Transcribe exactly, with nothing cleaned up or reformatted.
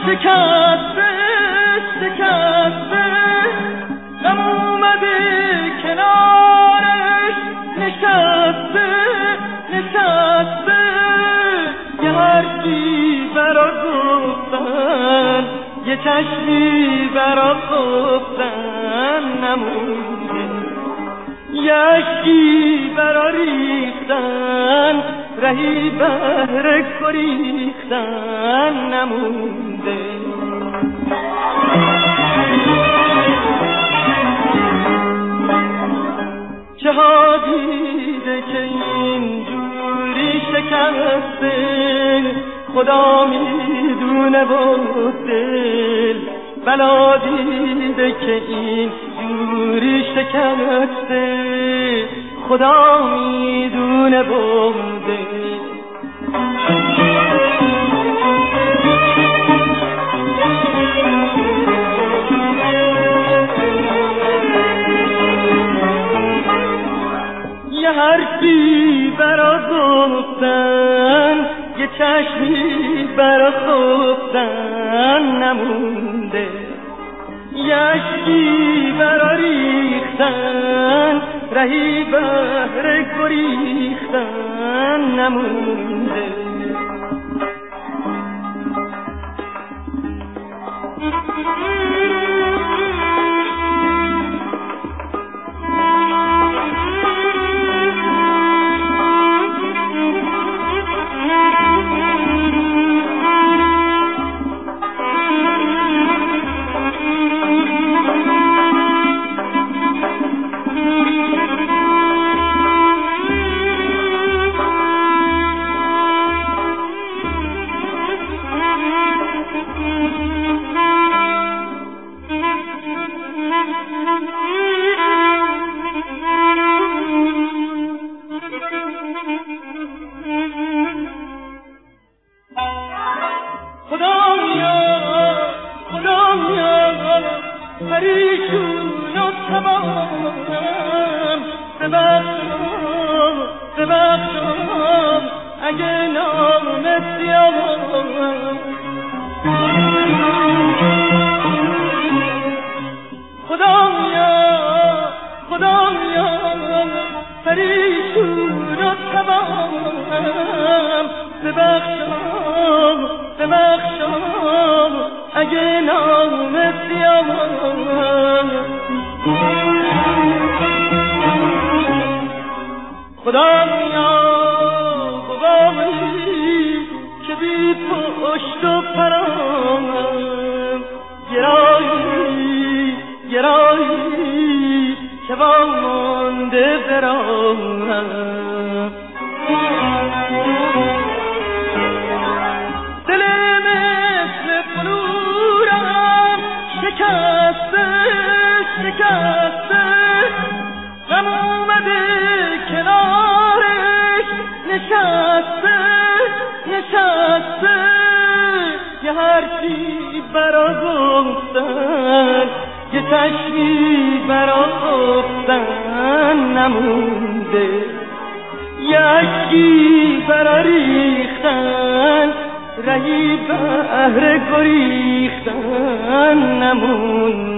شکسته شکسته غم اومده کنارش نشسته نشسته یه حرفی برا گفتن یه چشمی برا گفتن نمونده یه عشقی برا ریختن رهی بهر گریختن نمونده چه ها دیده که اینجوری شکسته خدا میدونه و دل بلا دیده که اینجوری شکسته خدا میدونه و دل یه حرفی برا گفتن یه چشمی برا خفتن نمونده یه عشقی برا ریختن رهی بهر گریختن نمونده پریشون و تمام ببخشم ببخشم اگه نامت بیام خدایا خدایا پریشون و تمام ببخشم ببخشم اگه نامت بیام خدایا بابایی که بی پشت و پرام گرایی گرایی که با مانده برام دل مثل فلورم شکسته شکسته غم اومده کنارش نشسته نشسته یه حرفی برا گفتن یه چشمی برا گفتن نمونده یه عشقی برا ریختن رهی بهر گریختن نمونده